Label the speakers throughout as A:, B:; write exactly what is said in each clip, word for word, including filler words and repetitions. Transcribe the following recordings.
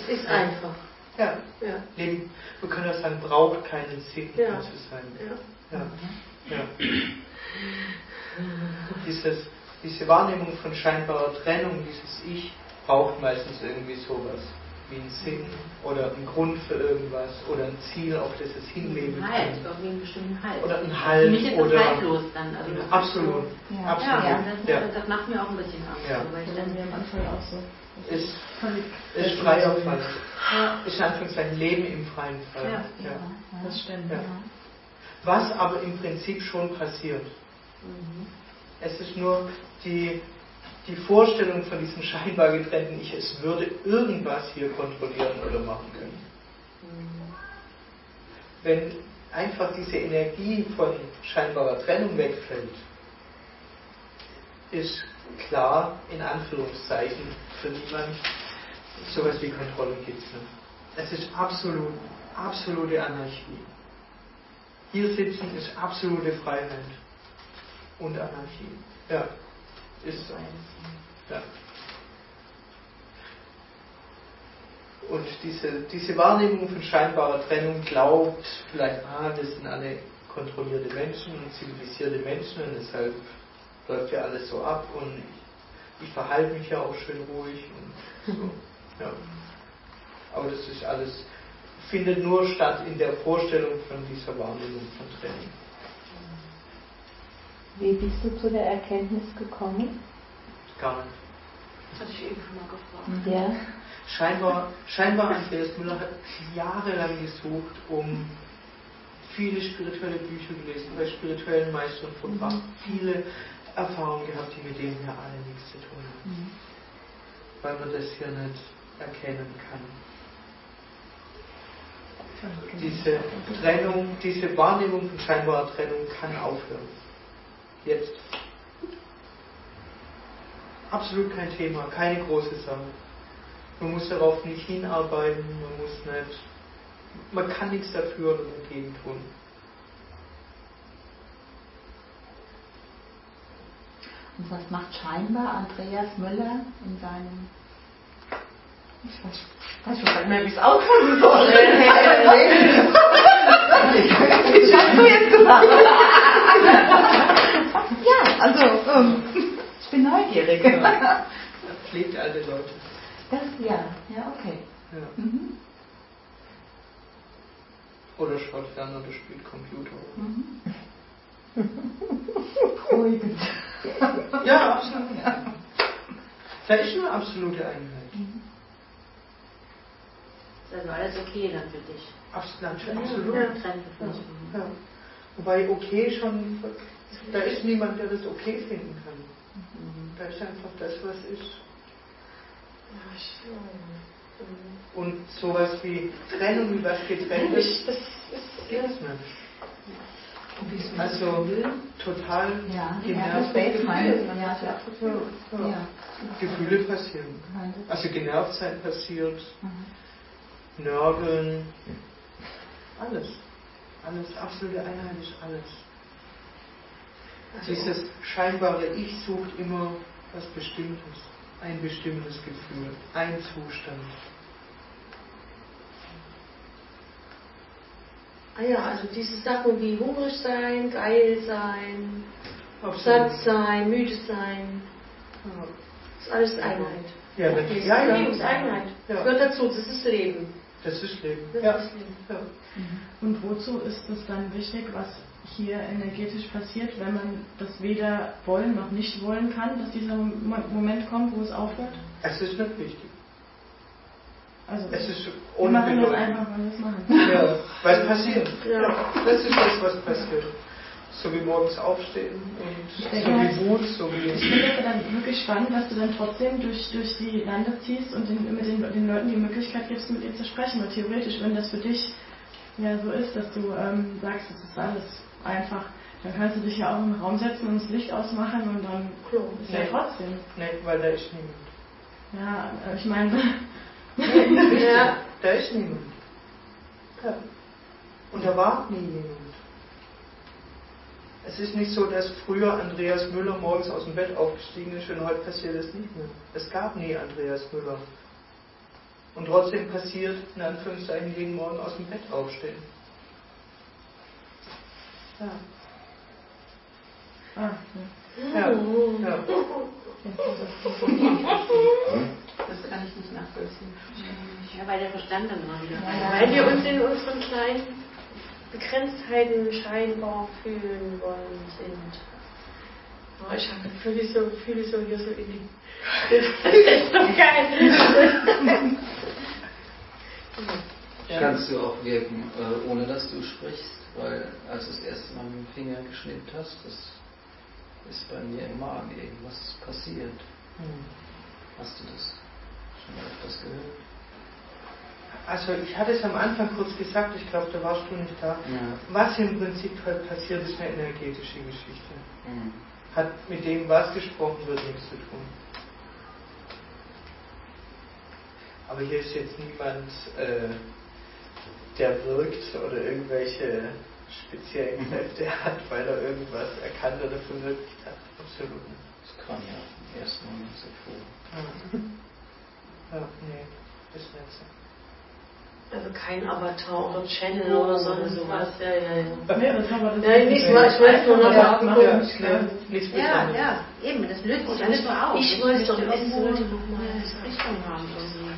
A: ist einfach.
B: Ja.
A: ja.
B: Leben, wir können auch sagen, braucht keinen Sinn,
A: ja.
B: um zu sein.
A: Ja.
B: Ja. Ja. Dieses, diese Wahrnehmung von scheinbarer Trennung, dieses Ich, braucht meistens irgendwie sowas wie einen Sinn oder einen Grund für irgendwas oder ein Ziel, auf das es hinleben
C: ein Halt,
B: kann.
C: irgendwie einen bestimmten Halt.
B: Oder ein Halt.
C: Für mich ist
B: oder
C: das haltlos dann. Also
B: ja,
C: das
B: absolut.
C: So,
B: ja. absolut.
C: Ja, das,
B: ja.
C: das macht mir auch ein bisschen Angst.
B: Ja.
C: Weil ich
D: dann mir am Anfang auch so.
B: Ist, ist freier Fall. Ja. Ist einfach sein Leben im freien Fall.
C: Ja,
B: ja.
D: ja. Das stimmt.
B: Ja. Was aber im Prinzip schon passiert.
C: Mhm.
B: Es ist nur die, die Vorstellung von diesem scheinbar getrennten Ich, es würde irgendwas hier kontrollieren oder machen können.
C: Mhm.
B: Wenn einfach diese Energie von scheinbarer Trennung wegfällt, ist klar, in Anführungszeichen, für niemand, sowas wie Kontrolle gibt es nicht. Es ist absolut, absolute Anarchie. Hier sitzen ist absolute Freiheit und Anarchie. Ja, ist so. Ja. Und diese, diese Wahrnehmung von scheinbarer Trennung glaubt vielleicht, ah, das sind alle kontrollierte Menschen und zivilisierte Menschen und deshalb läuft ja alles so ab und ich, ich verhalte mich ja auch schön ruhig und so. Ja. Aber das ist alles, findet nur statt in der Vorstellung von dieser Wahrnehmung von Trennung.
D: Wie bist du zu der Erkenntnis gekommen?
B: Gar nicht.
C: Das hatte ich eben schon mal gefragt.
D: Ja.
B: Scheinbar, scheinbar Andreas Müller hat jahrelang gesucht, um viele spirituelle Bücher gelesen, bei spirituellen Meistern verbracht, mhm. viele Erfahrungen gehabt, die mit dem hier alle nichts zu tun haben. Mhm. Weil man das hier nicht erkennen kann. Diese Trennung, diese Wahrnehmung von scheinbarer Trennung kann aufhören. Jetzt. Absolut kein Thema, keine große Sache. Man muss darauf nicht hinarbeiten, man muss nicht, man kann nichts dafür oder dagegen tun.
D: Und was macht scheinbar Andreas Müller in seinem... Ich weiß, weiß schon gar nicht mehr, wie ich es ausdrücken soll. Was hast du jetzt gesagt? Ja, also, ähm, ich bin neugierig.
B: Ja. Pflegt alte Leute.
D: Das, ja, ja, okay.
B: Ja.
D: Mhm.
B: Oder schaut fern oder spielt Computer.
D: Mhm. Beruhigend.
B: Ja, absolut. Da ist eine absolute Einheit.
D: Mhm.
C: Ist also alles okay dann für dich?
B: Absolut. absolut.
C: Ja,
B: ja. Ja. Wobei okay schon, da ist niemand, der das okay finden kann. Mhm. Da ist einfach das, was ist. Und sowas wie Trennung, wie was getrennt ist, das gibt es nicht. Also total
D: ja,
B: genervte
D: ja,
B: Gefühle.
D: Ja, ja.
B: Ja. Ja. Gefühle passieren. Also genervt sein passiert, mhm. Nörgeln, alles. Alles, absolute Einheit ist alles. Also dieses scheinbare Ich sucht immer was Bestimmtes. Ein bestimmtes Gefühl, ein Zustand.
A: Ah ja, also diese Sachen wie hungrig sein, geil sein,
B: Absolut.
A: satt sein, müde sein,
B: Ja.
A: das ist alles Einheit.
B: Ja, das
A: das ist
B: ja, ja.
A: Lebenseinheit. Das
B: Ja.
A: gehört dazu, das ist Leben.
B: Das ist Leben.
A: Das
B: ja.
A: ist Leben.
B: Ja.
E: Und wozu ist es dann wichtig, was hier energetisch passiert, wenn man das weder wollen noch nicht wollen kann, dass dieser Moment kommt, wo es aufhört?
B: Es ist nicht wichtig.
E: Also
B: es ist
E: wir machen das
B: unbedeutend.
E: einfach, weil wir es machen.
B: Ja, weil es passiert.
A: Ja.
B: Ja. Das ist das, was passiert. So wie morgens aufstehen und so wie Wut, so wie...
E: Ich finde das dann wirklich spannend, dass du dann trotzdem durch, durch die Lande ziehst und den, mit den, den Leuten die Möglichkeit gibst, mit ihnen zu sprechen. Weil theoretisch, wenn das für dich ja so ist, dass du ähm, sagst, das ist alles einfach, dann kannst du dich ja auch in den Raum setzen und das Licht ausmachen und dann
A: Klar.
E: ist
B: Nee.
E: ja trotzdem.
B: Nee, weil da ist niemand.
E: Ja, ich meine...
A: Ja.
B: Da ist niemand. Ja. Und da war nie jemand. Es ist nicht so, dass früher Andreas Müller morgens aus dem Bett aufgestiegen ist und heute passiert es nicht mehr. Es gab nie Andreas Müller. Und trotzdem passiert, in Anführungszeichen, jeden Morgen aus dem Bett aufstehen.
E: Ja. Ah,
B: ja. Ja. ja.
D: Das kann ich nicht nachvollziehen.
C: Ja, weil der Verstand dann mal wieder.
A: Ja, weil wir uns in unseren kleinen Begrenztheiten scheinbar fühlen wollen sind. Oh, ich habe fühle so, fühle so hier so in die. Das ist doch geil.
F: Ja. Kannst du auch wirken, äh, ohne dass du sprichst, weil als du das erste Mal mit dem Finger geschnippt hast, das ist bei mir im Magen irgendwas passiert. Hm. Hast du das schon mal öfters gehört?
B: Also ich hatte es am Anfang kurz gesagt, ich glaube, da warst du nicht da. Ja. Was im Prinzip halt passiert, ist eine energetische Geschichte. Mhm. Hat mit dem, was gesprochen wird, nichts zu tun. Aber hier ist jetzt niemand, äh, der wirkt oder irgendwelche speziellen Kräfte mhm. hat, weil er irgendwas erkannt oder verwirklicht hat. Absolut nicht.
F: Das kam ja im ersten Moment so vor.
B: Ja, nee, ist nicht so.
A: Also kein Avatar oder Channel oder so, sowas. Ja, ja, ja.
E: Nee, das haben wir das
A: Nein, nicht mal, ich wollte nur noch mal
B: ja,
C: ja, ja, ja, eben, das löst sich alles so auf.
A: Ich wollte doch, es sollte noch mal
C: eine Richtung haben irgendwie.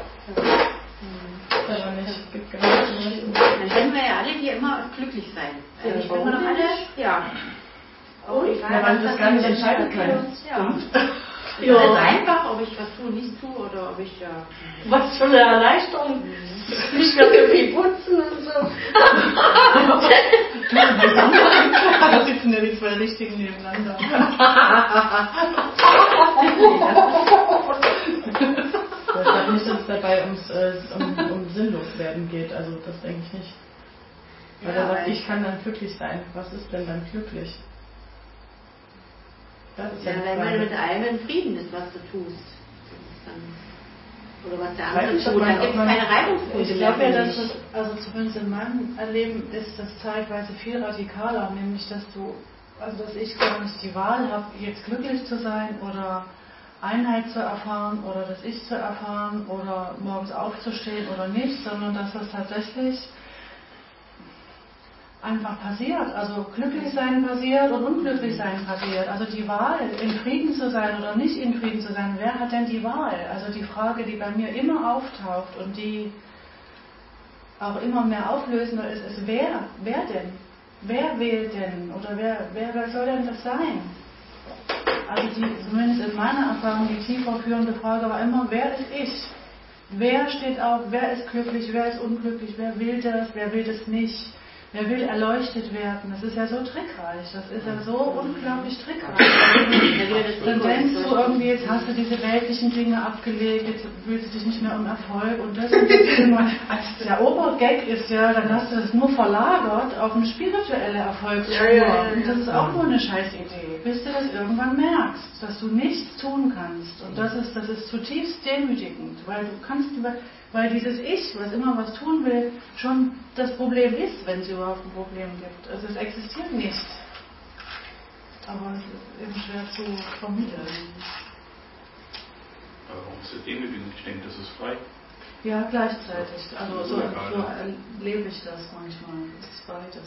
E: Aber nicht, gibt gar nicht.
C: Dann können wir ja alle hier immer glücklich sein. Also ich bin doch alle, ja.
E: Oh, egal, ja, weil das gar nicht entscheiden können.
C: Ja. Ja. Das ist einfach, ob ich was tue, nicht tue oder ob ich ja.
A: Was für eine Erleichterung! Ich werde irgendwie putzen und so.
D: Da sitzen ja die zwei Richtigen nebeneinander.
E: Ich glaube nicht, dass es dabei ums, äh, um, um Sinnloswerden geht, also das denke ich nicht. Weil ja, er sagt, ich kann dann glücklich sein. Was ist denn dann glücklich?
C: Das ist ja, ja wenn man mit allem in Frieden ist, was du tust. Dann, oder was der andere tut, dann gibt es keine Reibungspunkte.
D: Ich glaube ja, dass es, also zumindest in meinem Erleben ist das zeitweise viel radikaler, nämlich dass du, also dass ich gar nicht die Wahl habe, jetzt glücklich zu sein oder Einheit zu erfahren oder das Ich zu erfahren oder morgens aufzustehen oder nicht, sondern dass das tatsächlich einfach passiert, also glücklich sein passiert und unglücklich sein passiert. Also die Wahl, in Frieden zu sein oder nicht in Frieden zu sein, wer hat denn die Wahl? Also die Frage, die bei mir immer auftaucht und die auch immer mehr auflösender ist, ist wer? Wer denn? Wer wählt denn? Oder wer, wer, wer soll denn das sein? Also die, zumindest in meiner Erfahrung, die tiefer führende Frage war immer, wer ist ich? Wer steht auf, wer ist glücklich, wer ist unglücklich, wer will das, wer will das nicht? Wer will erleuchtet werden? Das ist ja so trickreich. Das ist ja so unglaublich trickreich. Also, dann denkst du irgendwie, jetzt hast du diese weltlichen Dinge abgelegt, jetzt willst du dich nicht mehr um Erfolg und das und das immer. Als der Obergag ist ja, dann hast du das nur verlagert auf eine spirituelle Erfolgsspur. Ja, ja, ja, ja. Und das ist auch nur eine Scheißidee, bis du das irgendwann merkst, dass du nichts tun kannst. Und das ist, das ist zutiefst demütigend, weil du kannst über Weil dieses Ich, was immer was tun will, schon das Problem ist, wenn es überhaupt ein Problem gibt. Also es existiert nicht. Aber es ist eben schwer zu vermitteln.
G: Aber warum ist das demütigend? Ich denke, das ist frei.
D: Ja, gleichzeitig. Also so, so erlebe ich das manchmal. Es ist beides.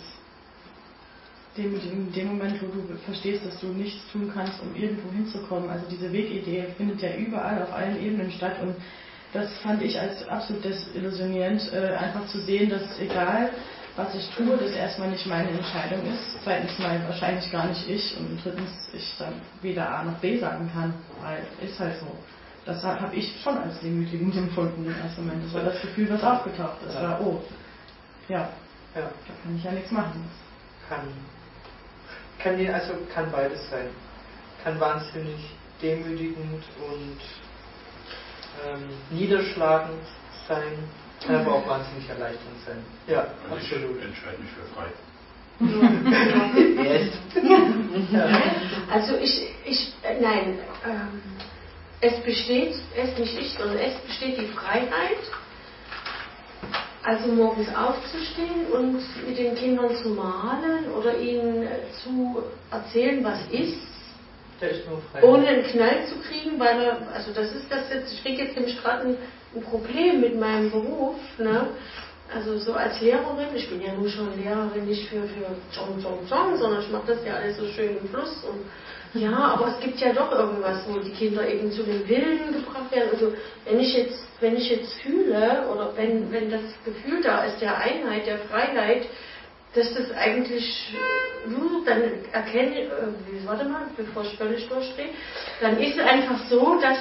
E: In dem Moment, wo du verstehst, dass du nichts tun kannst, um irgendwo hinzukommen. Also diese Wegidee findet ja überall auf allen Ebenen statt und das fand ich als absolut desillusionierend, äh, einfach zu sehen, dass egal, was ich tue, das erstmal nicht meine Entscheidung ist. Zweitens mal wahrscheinlich gar nicht ich und drittens ich dann weder A noch B sagen kann, weil ist halt so. Das habe ich schon als demütigend empfunden im ersten Moment. Das war das Gefühl, was aufgetaucht ist. Das war, oh, ja, ja, da kann ich ja nichts machen.
B: Kann, kann die, also kann beides sein. Kann wahnsinnig demütigend und Ähm, niederschlagend sein, kann aber auch wahnsinnig erleichternd sein. Ja,
G: also
B: absolut.
G: Ich entscheide mich für frei.
B: Yes.
A: Ja. Also ich, ich äh, nein, ähm, es besteht, es nicht ich, sondern es besteht die Freiheit, also morgens aufzustehen und mit den Kindern zu malen oder ihnen zu erzählen, was ist.
B: Der ist nur frei.
A: Ohne einen Knall zu kriegen, weil er, also das ist das jetzt, ich kriege jetzt nämlich gerade ein, ein Problem mit meinem Beruf, ne? Also so als Lehrerin, ich bin ja nun schon Lehrerin, nicht für, für Zong, Zong, Zong, sondern ich mache das ja alles so schön im Fluss und ja, aber es gibt ja doch irgendwas, wo die Kinder eben zu dem Willen gebracht werden. Also wenn ich jetzt, wenn ich jetzt fühle oder wenn, wenn das Gefühl da ist, der Einheit, der Freiheit, dass das eigentlich, dann erkenne ich, äh, warte mal, bevor ich völlig durchdrehe, dann ist es einfach so, dass,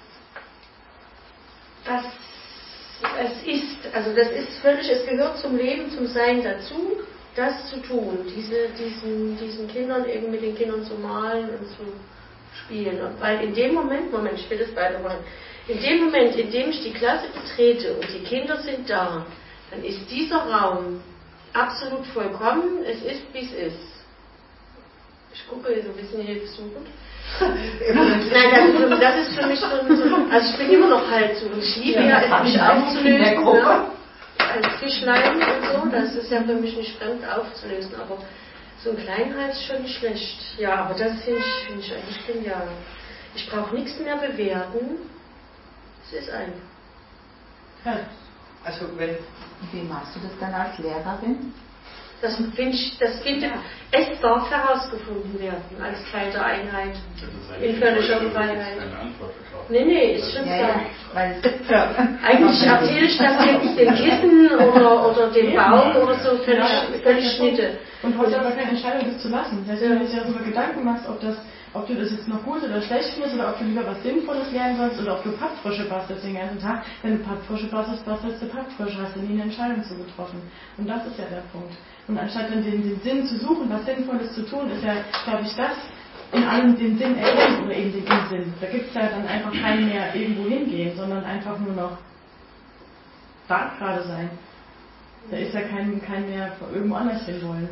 A: dass es ist, also das ist völlig, es gehört zum Leben, zum Sein dazu, das zu tun, diese, diesen, diesen Kindern eben mit den Kindern zu malen und zu spielen. Weil in dem Moment, Moment, ich will das weitermachen, in dem Moment, in dem ich die Klasse betrete und die Kinder sind da, dann ist dieser Raum absolut vollkommen, es ist, wie es ist. Ich gucke so ein bisschen hilfsuchend. Nein, das, das ist für mich so, so, also ich bin immer noch halt so, ich liebe ja, ja es mich aufzulösen, ne? Als Fischlein und so, das ist ja für mich nicht fremd aufzulösen, aber so ein Kleinheit ist schon nicht schlecht. Ja, aber das finde ich, find ich eigentlich genial. Ich brauche nichts mehr bewerten, es ist einfach.
B: Ja. Also wenn...
H: Wie machst du das dann als Lehrerin?
A: Das finde ich, das finde ja. Es darf herausgefunden werden als Teil der Einheit. In völliger Freiheit. Nee, nee, ist schon
H: ja,
A: klar.
H: Ja, weil,
A: ja. Eigentlich erzähle ich das jetzt dem Kissen oder, oder dem Baum oder so völlig,
E: ja,
A: völlig Schnitte.
E: Und hast aber keine Entscheidung, das zu lassen. Das heißt, wenn du dir darüber Gedanken machst, ob das ob du das jetzt noch gut oder schlecht findest oder ob du lieber was Sinnvolles lernen sollst oder ob du Pappfrösche bastelst den ganzen Tag. Wenn du Pappfrösche bastelst, bastelst du Pappfrösche, hast du nie eine Entscheidung zu getroffen. Und das ist ja der Punkt. Und anstatt dann den, den Sinn zu suchen, was Sinnvolles zu tun, ist ja, glaube ich, das in allem den Sinn erkennen oder eben den Unsinn. Da gibt es ja dann einfach kein mehr irgendwo hingehen, sondern einfach nur noch da gerade sein. Da ist ja kein, kein mehr irgendwo anders hin wollen.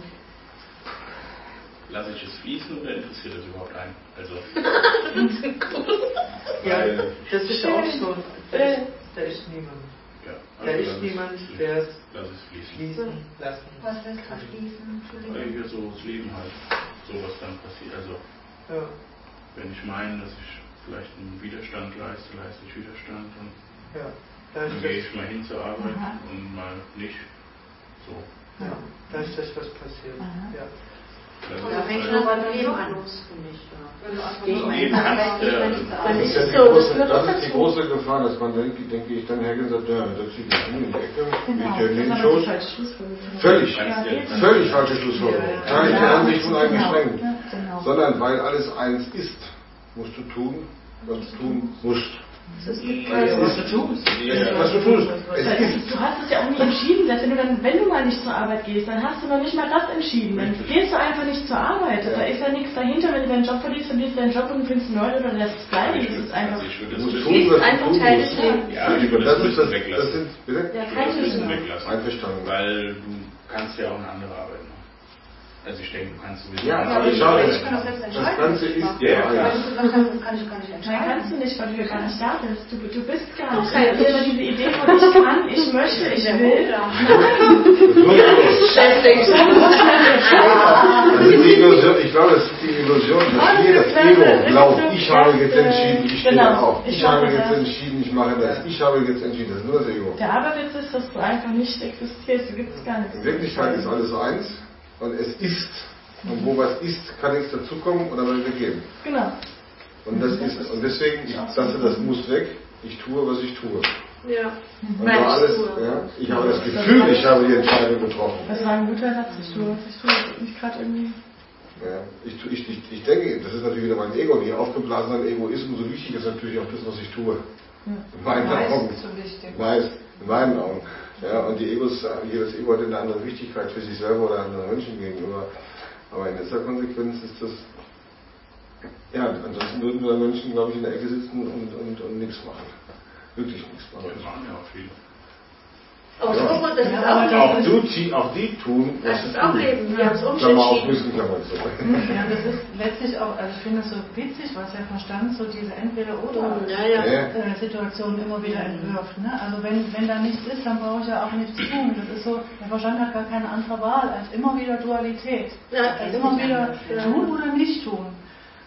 G: Lasse ich es fließen oder interessiert das überhaupt einen? Also,
B: ja, das ist auch so. Da ist, da ist niemand.
G: Ja,
B: also da ist niemand, der es
G: fließen.
B: fließen lassen
H: was lässt du fließen?
G: Weil hier so das Leben halt, so was dann passiert. Also,
B: ja.
G: Wenn ich meine, dass ich vielleicht einen Widerstand leiste, leiste ich Widerstand und
B: ja, da
G: dann gehe ich mal hin zur Arbeit
H: Aha.
G: und mal nicht. So.
B: Ja, da ist das, was passiert.
H: Aha.
B: Ja.
A: Da fängt schon aber ein Leben an, finde ich.
G: Leben kannst du.
I: Das ist ja die große, das ist die große Gefahr, dass man denke, denke ich dann hergeht und sagt, ja, da zieht mich in die Ecke,
H: genau.
I: ich in den Schoß. Völlig,
G: Ja.
I: völlig falsche Schlussfolgerung. Gar nicht der Ansicht uneingeschränkt.
H: Genau. Genau.
I: Sondern weil alles eins ist, musst du tun, was du tun musst.
A: Es gibt
I: Weil es
A: was
I: ist,
A: du tust.
I: es, was du tust. Es ist.
E: Du hast es ja auch nie entschieden, dass wenn du dann, wenn du mal nicht zur Arbeit gehst, dann hast du noch nicht mal das entschieden. Dann gehst du einfach nicht zur Arbeit. Ja. Da ist ja nichts dahinter, wenn du deinen Job verlierst, verlierst du deinen Job und findest einen neuen oder lässt es bleiben. Das ist einfach.
I: Du musst tun, was du tun musst.
G: Ja, ich würde das,
I: das,
G: ist
I: das,
G: weglassen.
I: das sind, bitte?
A: Ja,
G: Ich würde das Wissen
A: keine
G: weglassen.
I: Einverstanden.
G: Weil du kannst ja auch eine andere Arbeit machen. Also ich denke, du kannst sowieso...
I: Ja,
G: aber
I: ich schau,
H: ich kann das selbst entscheiden.
I: Das Ganze ist
G: ja, ja, klar.
H: Weil du gesagt hast, das kann ich gar nicht
E: Nein,
H: entscheiden.
E: kannst du nicht, weil du ja gar nicht da bist. Du, du bist gar nicht.
A: Okay.
E: Das ist immer diese Idee von ich kann, ich möchte, ich will.
I: Das ist die Illusion, ich glaube, das ist die Illusion, dass jeder das Ego glaubt, ich habe jetzt entschieden, ich stehe auf. Ich habe jetzt entschieden, ich mache das. Ich habe jetzt entschieden, das ist nur das Ego.
E: Der Aberwitz ist, dass du einfach nicht existierst, du gibst gar nichts.
I: In Wirklichkeit ist alles eins und es ist. Und wo was ist, kann nichts dazukommen oder mal weggehen.
E: Genau.
I: Und das ist es. Und deswegen, ich lasse das Muss weg, ich tue, was ich tue.
A: Ja.
I: Und war alles, ja, ich habe das Gefühl, ich habe die Entscheidung getroffen.
E: Das war ein guter Satz, ich tue, was ich tue, nicht gerade irgendwie.
I: Ja, ich, ich, ich, ich denke, das ist natürlich wieder mein Ego, die aufgeblasene Egoismus, so wichtig ist natürlich auch das, was ich tue. In meinen Augen.
H: So wichtig.
I: Meist, in meinen Augen. Ja, und die Egos, jedes Ego hat eine andere Wichtigkeit für sich selber oder anderen Menschen gegenüber. Aber in letzter Konsequenz ist das, ja, ansonsten würden wir Menschen, glaube ich, in der Ecke sitzen und, und, und nichts machen. Wirklich nichts machen.
G: Das machen ja auch viele.
A: Aber
I: Ja.
A: guck mal, das ist
I: Auch,
A: auch Leben.
I: du, die, auch die tun, was
A: Das ist
I: sie
A: auch
I: tun.
A: Leben. Wir haben es uns
I: Klammer auf,
A: entschieden.
I: müssen, Klammer zu.
D: Ja, das ist letztlich auch, also ich finde das so witzig, was der Verstand so diese Entweder-Oder-Situation
A: Ja, ja.
D: immer wieder entwirft. Ne? Also wenn, wenn da nichts ist, dann brauche ich ja auch nichts tun. Das ist so, der Verstand hat gar keine andere Wahl als immer wieder Dualität.
A: Ja,
D: als immer wieder
A: ja.
D: tun oder nicht tun.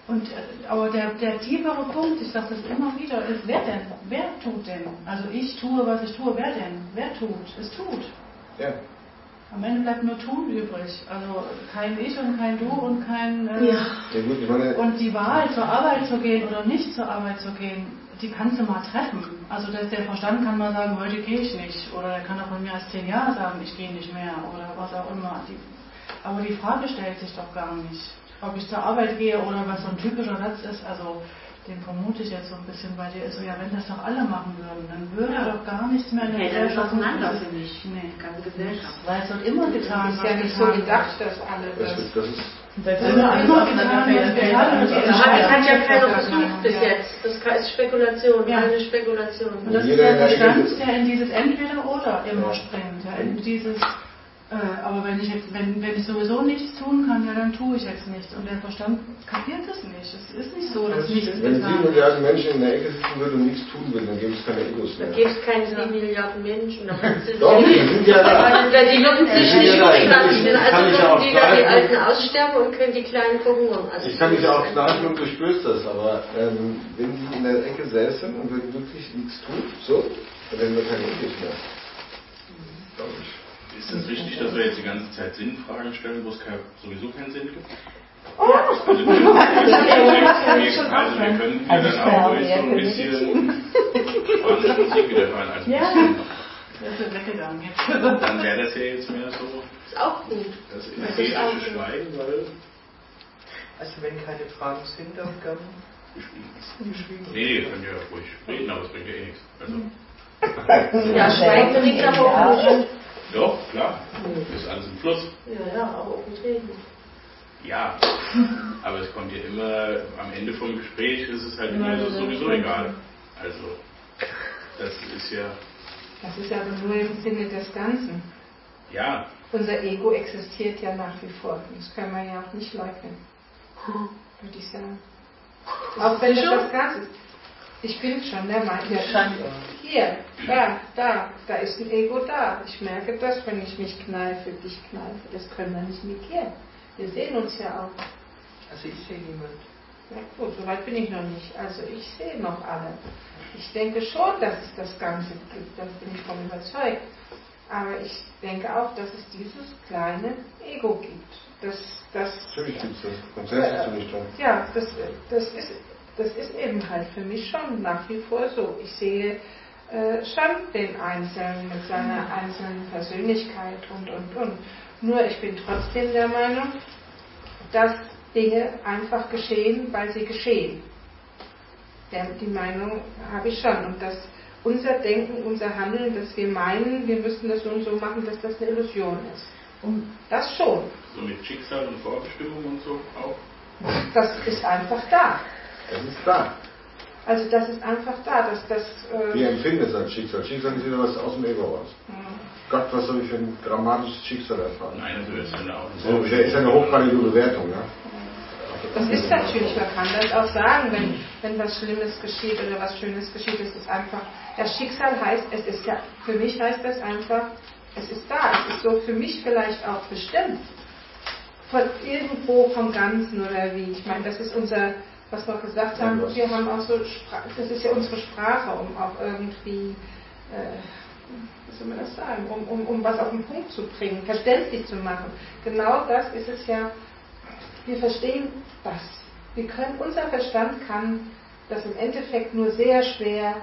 D: Und, aber der, der tiefere Punkt, ich sage das immer wieder, ist, wer denn? Wer tut denn? Also ich tue, was ich tue, wer denn? Wer tut? Es tut.
I: Ja.
D: Am Ende bleibt nur tun übrig. Also kein Ich und kein Du und kein... Äh,
I: ja. Ja, gut, ich meine,
D: und die Wahl, zur Arbeit zu gehen oder nicht zur Arbeit zu gehen, die kannst du mal treffen. Also dass der Verstand kann mal sagen, heute gehe ich nicht. Oder er kann auch von mir als zehn Jahre sagen, ich gehe nicht mehr. Oder was auch immer. Die, aber die Frage stellt sich doch gar nicht. Ob ich zur Arbeit gehe oder was so ein typischer Satz ist, also den vermute ich jetzt so ein bisschen bei dir, ist so, ja, wenn das doch alle machen würden, dann würde ja. doch gar nichts mehr in der
C: okay,
D: Gesellschaft
C: auseinander für mich. Nee, ganze Gesellschaft.
D: Weil es wird immer getan,
A: das ist ja nicht so gedacht, dass alle das...
I: das, das ist
D: das ist immer, immer getan, was getan wird.
A: Das hat ja keiner versucht bis jetzt. Das ist Spekulation,
D: ja.
A: eine Spekulation.
D: Und das ist der Verstand, der in dieses Entweder-Oder immer springt. Ja, in dieses... Äh, aber wenn ich jetzt, wenn, wenn ich sowieso nichts tun kann, ja, dann tue ich jetzt nichts. Und der Verstand kapiert es nicht. Es ist nicht so, dass nichts
I: wenn
D: getan
I: sieben Milliarden Menschen in der Ecke sitzen würden und nichts tun würden, dann gäbe es keine Egos mehr.
A: Da gibt es keine sieben Milliarden Menschen. Da
I: Doch, die sind ja da.
A: Die würden sich nicht übrig lassen. Also
I: würden
A: die da die Alten aussterben und können die Kleinen gucken. Also
I: ich kann dich auch kneifen und du spürst das, aber ähm, wenn die in der Ecke säßen und würden wirklich nichts tun, so, dann hätten wir keine Egos mehr. Glaube ich.
G: Ist es richtig, dass wir jetzt die ganze Zeit Sinnfragen stellen, wo es kein, sowieso keinen Sinn gibt?
A: Oh.
G: Also wir können, also wir können ja dann auch durch so ein bisschen spanische Musik wieder hören. Also
D: ja, das ist weggegangen jetzt.
G: Dann wäre das ja jetzt mehr so
A: ist auch gut.
G: das ästhetische Schweigen, weil...
B: Also wenn keine Fragen sind, dann gern
G: geschwiegen. Nee, wir können ja ruhig reden, aber es bringt ja eh nichts. Also,
A: ja, Schweigen bringt aber auch nicht.
G: Doch, klar. Das ist alles im Fluss.
A: Ja, ja, aber auch mit Reden.
G: Ja, aber es kommt ja immer, am Ende vom Gespräch ist es halt immer so, sowieso egal. Also, das ist ja...
J: Das ist aber nur im Sinne des Ganzen.
G: Ja.
J: Unser Ego existiert ja nach wie vor. Das können wir ja auch nicht leugnen. Würde ich sagen. Auch wenn das das Ganze ist. Ich bin schon der Meinung, hier, da, da, da ist ein Ego da. Ich merke das, wenn ich mich kneife, dich kneife. Das können wir nicht negieren. Wir sehen uns ja auch.
B: Also ich sehe niemand.
J: Na gut, so weit bin ich noch nicht. Also ich sehe noch alle. Ich denke schon, dass es das Ganze gibt. Da bin ich von überzeugt. Aber ich denke auch, dass es dieses kleine Ego gibt. Das, das,
I: Natürlich gibt es das. Sonst hättest du nicht dran.
J: Ja, das, das ist... Das ist eben halt für mich schon nach wie vor so. Ich sehe äh, schon den Einzelnen mit seiner einzelnen Persönlichkeit und, und, und. Nur ich bin trotzdem der Meinung, dass Dinge einfach geschehen, weil sie geschehen. Der, die Meinung habe ich schon. Und dass unser Denken, unser Handeln, dass wir meinen, wir müssten das so und so machen, dass das eine Illusion ist. Und das schon.
G: So mit Schicksal und Vorbestimmung und so auch?
J: Das ist einfach da.
I: Das ist da.
J: Also das ist einfach da. Dass das, äh
I: Wir empfinden es als Schicksal. Schicksal ist wieder was aus dem Ego raus. Mhm. Gott, was soll ich für ein dramatisches Schicksal erfahren?
G: Nein, also das ist eine auch
I: so, das ist eine hochgradige Bewertung, ja?
J: Das ist natürlich, man kann das auch sagen, wenn, wenn was Schlimmes geschieht oder was Schönes geschieht, es ist einfach, das Schicksal heißt, es ist ja, für mich heißt das einfach, es ist da, es ist so für mich vielleicht auch bestimmt. Von irgendwo vom Ganzen oder wie, ich meine, das ist unser, was wir gesagt haben, wir haben auch so, das ist ja unsere Sprache, um auch irgendwie, äh, wie soll man das sagen, um, um, um was auf den Punkt zu bringen, verständlich zu machen. Genau das ist es ja, wir verstehen das. Wir können, unser Verstand kann das im Endeffekt nur sehr schwer.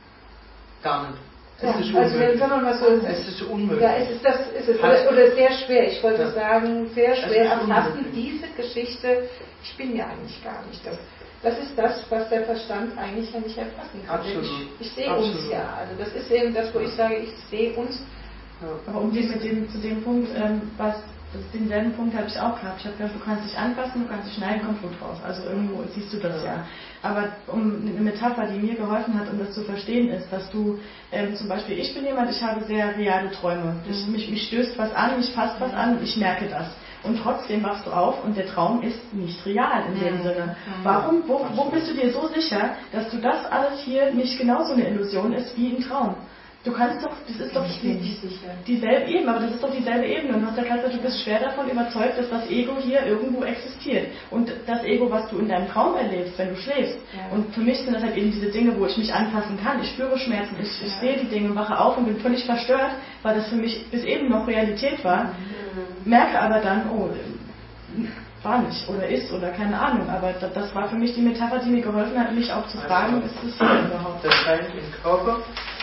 B: Gar nicht. Es
J: ja,
B: ist
J: also
B: unmöglich.
J: wenn man mal so,
B: es ist unmöglich.
J: Ja, es ist das, ist es, oder, oder sehr schwer. Ich wollte
B: ja.
J: sagen, sehr schwer erfassen.
B: Unmöglich.
J: Diese Geschichte, ich bin ja eigentlich gar nicht das. Das ist das, was der Verstand eigentlich ja nicht erfassen kann.
B: Absolut.
J: Ich, ich sehe
B: Absolut.
J: uns ja. Also das ist eben das, wo ich sage, ich sehe uns.
E: Aber um diese, dem, zu dem Punkt, ähm, was Das, denselben Punkt habe ich auch gehabt. Ich habe gedacht, du kannst dich anpassen, du kannst dich schneiden, kommt Blut raus. Also irgendwo siehst du das ja. Aber um eine Metapher, die mir geholfen hat, um das zu verstehen, ist, dass du ähm, zum Beispiel, ich bin jemand, ich habe sehr reale Träume. Ich, mich, mich stößt was an, mich fasst was an und ich merke das. Und trotzdem wachst du auf und der Traum ist nicht real in dem Sinne. Warum, wo, wo bist du dir so sicher, dass du das alles hier nicht genauso eine Illusion ist wie ein Traum? Du kannst doch, das ist doch die, die, dieselbe Ebene, aber das ist doch dieselbe Ebene. Und du hast ja gerade gesagt, du bist schwer davon überzeugt, dass das Ego hier irgendwo existiert. Und das Ego, was du in deinem Traum erlebst, wenn du schläfst. Ja. Und für mich sind das halt eben diese Dinge, wo ich mich anfassen kann. Ich spüre Schmerzen, ich, ich ja. sehe die Dinge, wache auf und bin völlig verstört, weil das für mich bis eben noch Realität war. Mhm. Merke aber dann, oh, war nicht oder ist oder keine Ahnung. Aber das war für mich die Metapher, die mir geholfen hat, mich auch zu fragen, ist das hier überhaupt?
B: Das scheint im Körper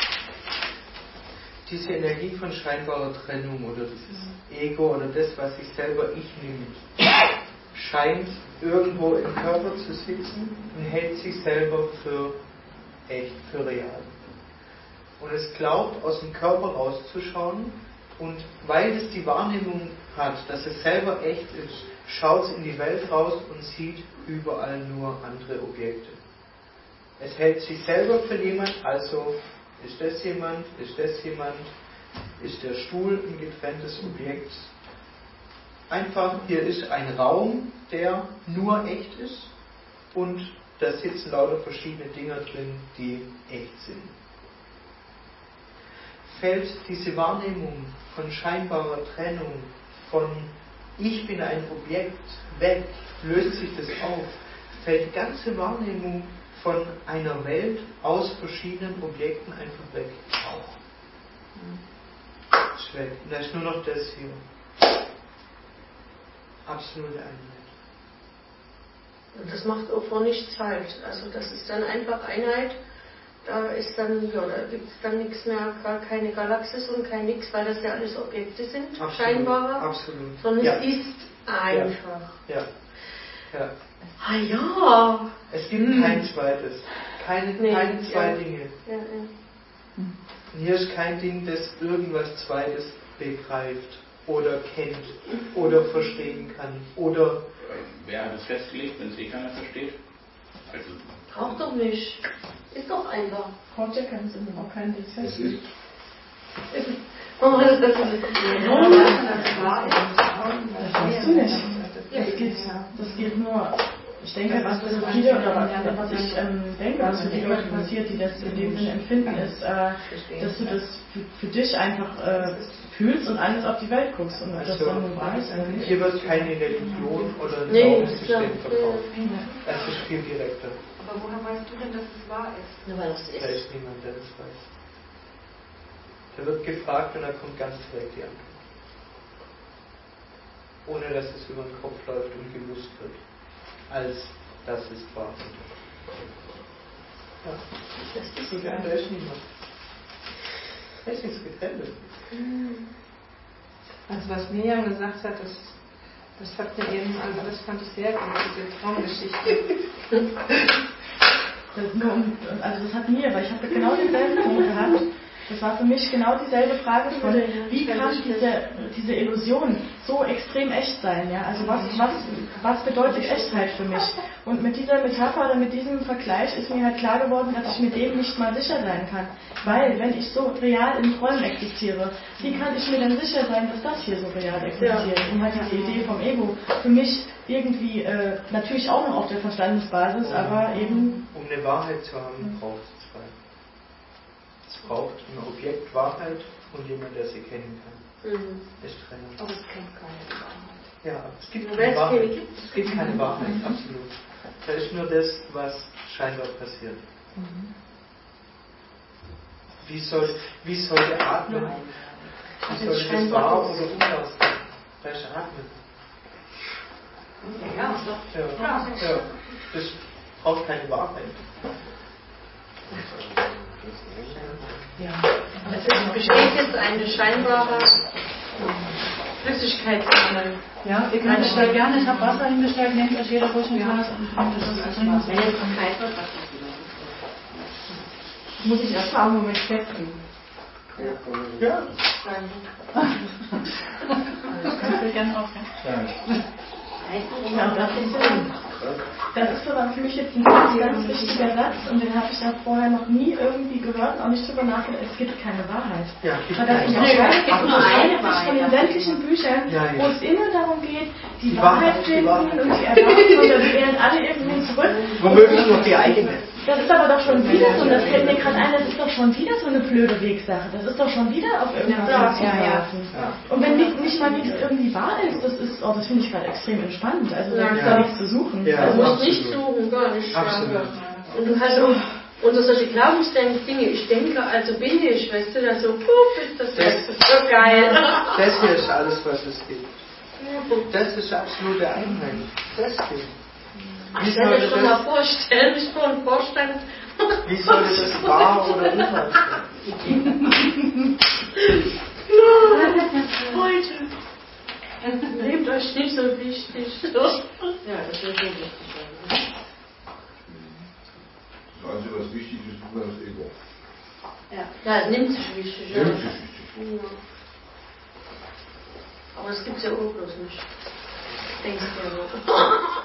B: diese Energie von scheinbarer Trennung oder dieses Ego oder das, was sich selber ich nimmt, scheint irgendwo im Körper zu sitzen und hält sich selber für echt, für real. Und es glaubt, aus dem Körper rauszuschauen, und weil es die Wahrnehmung hat, dass es selber echt ist, schaut es in die Welt raus und sieht überall nur andere Objekte. Es hält sich selber für jemand, also ist das jemand, ist das jemand, ist der Stuhl ein getrenntes Objekt. Einfach, hier ist ein Raum, der nur echt ist, und da sitzen lauter verschiedene Dinger drin, die echt sind. Fällt diese Wahrnehmung von scheinbarer Trennung, von ich bin ein Objekt weg, löst sich das auf, fällt die ganze Wahrnehmung von einer Welt aus verschiedenen Objekten einfach weg. Ist weg. Und da ist nur noch das hier. Absolute Einheit.
A: Und das macht auch vor nicht Zeit. Also das ist dann einfach Einheit. Da ist dann, ja, da gibt es dann nichts mehr, gar keine Galaxis und kein nix, weil das ja alles Objekte sind, absolut, scheinbare.
B: Absolut.
A: Sondern
B: ja.
A: es ist einfach.
B: Ja. ja. ja.
A: Ah ja.
B: Es gibt hm. kein zweites. Keine, nee, keine zwei ja. Dinge. Ja, ja. Und hier ist kein Ding, das irgendwas Zweites begreift oder kennt oder verstehen kann. Oder
G: wer hat es festgelegt, wenn es eh keiner versteht? Also
A: braucht doch nicht. Ist doch einfach.
E: Braucht ja keinen Sinn, auch keinen Ding festlegt.
A: Oh, das ist das.
E: Das weißt du nicht. Das geht, das geht nur. Ich denke, was für viele, oder was ich ähm, denke, was für die Leute passiert, die das in dem Sinne empfinden, ist, äh, dass du das für, für dich einfach äh, fühlst und alles auf die Welt guckst und also, das dann nur weißt.
B: Also hier wird keine Religion oder ein Glaubenssystem verkauft. Das ist viel direkter.
H: Aber woher weißt du denn, dass es wahr ist?
A: Ja, weil das ist.
B: Da ist niemand, der das weiß. Da wird gefragt und da kommt ganz direkt die Antwort. Ohne dass es über den Kopf läuft und gewusst wird. Als das ist wahr. Ja. Das ist so gern, da ist niemand. Da ist nichts Getrenntes.
J: Also was Miriam gesagt hat, das, das hat mir eben, also das fand ich sehr gut, diese Traumgeschichte.
E: Das, nur um, also das hat mir, weil ich habe genau denselben Punkt gehabt. Das war für mich genau dieselbe Frage von, wie kann diese, diese Illusion so extrem echt sein? Ja? Also was, was, was bedeutet Echtheit für mich? Und mit dieser Metapher oder mit diesem Vergleich ist mir halt klar geworden, dass ich mit dem nicht mal sicher sein kann. Weil, wenn ich so real in Träumen existiere, wie kann ich mir denn sicher sein, dass das hier so real existiert? Und halt diese Idee vom Ego für mich irgendwie, äh, natürlich auch noch auf der Verstandesbasis, aber eben...
B: Um eine Wahrheit zu haben, braucht es zwei. Es braucht ein Objekt Wahrheit und jemand, der sie kennen kann. Mhm. Ist Trennung.
H: Aber es kennt keine Wahrheit.
B: Ja, es gibt keine Wahrheit. Es gibt keine Wahrheit, absolut. Da ist nur das, was scheinbar passiert. Mhm. Wie soll, wie soll der Atmen, wie soll das wahr oder unwahr sein? Da ist Atmen.
H: Ja, doch.
B: Ja, ja. ja. Das braucht keine Wahrheit.
A: Ja. Es besteht jetzt eine scheinbare Flüssigkeitsmangel.
D: Ja, ihr könnt es da gerne, ich habe Wasser hingestellt, nehmt euch jeder ruhig ein Glas und trinkt das.
C: Wenn jetzt noch kalt wird, was
E: muss ich erst mal einen Moment setzen.
B: Ja. Ja.
D: Das kannst du gerne auch, ja.
E: Ja, das ist, das ist aber für mich jetzt ein ganz, ganz wichtiger Satz und den habe ich da vorher noch nie irgendwie gehört und auch nicht drüber nachgedacht. Es gibt keine Wahrheit.
B: Ja,
E: weil das unterscheidet sich von den sämtlichen Büchern, ja, ja. wo es immer darum geht, die, die Wahrheit finden und die erwarten und dann wären alle irgendwie zurück.
B: Womöglich noch die eigene.
E: Das ist aber doch schon wieder so, das fällt mir gerade ein, das ist doch schon wieder so eine blöde Wegsache. Das ist doch schon wieder auf irgendwas
C: Ja,
E: hinzulaufen.
B: Ja.
E: Und wenn nicht, nicht mal nichts irgendwie wahr ist, das ist, oh, das finde ich gerade extrem entspannt. Also da gibt es
B: Ja.
E: da nichts zu suchen.
B: Ja.
A: Du musst
B: absolut.
A: nicht suchen, gar nicht.
B: Absolut.
A: Ja. Und du hast auch unter solche Glaubensdenken-Dinge, ich denke, also bin ich, weißt du, da so, puff, ist das, das ist so geil.
B: Das hier ist alles, was es gibt. Das ist absolute Einheit. Das hier. Wie
A: Ich stell
B: sollte
A: mir schon mal
B: das,
A: vor, stell mich vor einen Vorstand.
B: wie sollte das wahr oder unwahr sein?
A: Heute. Nehmt euch nicht so wichtig.
C: Ja, das ist so wichtig.
I: Das Einzige, was wichtig ist, ist immer das Ego.
C: Ja.
A: Ja, es nimmt sich wichtig. Ja.
I: Nimmt sich wichtig.
A: Ja. Aber das gibt's ja auch bloß nicht. Denkst du ja nur.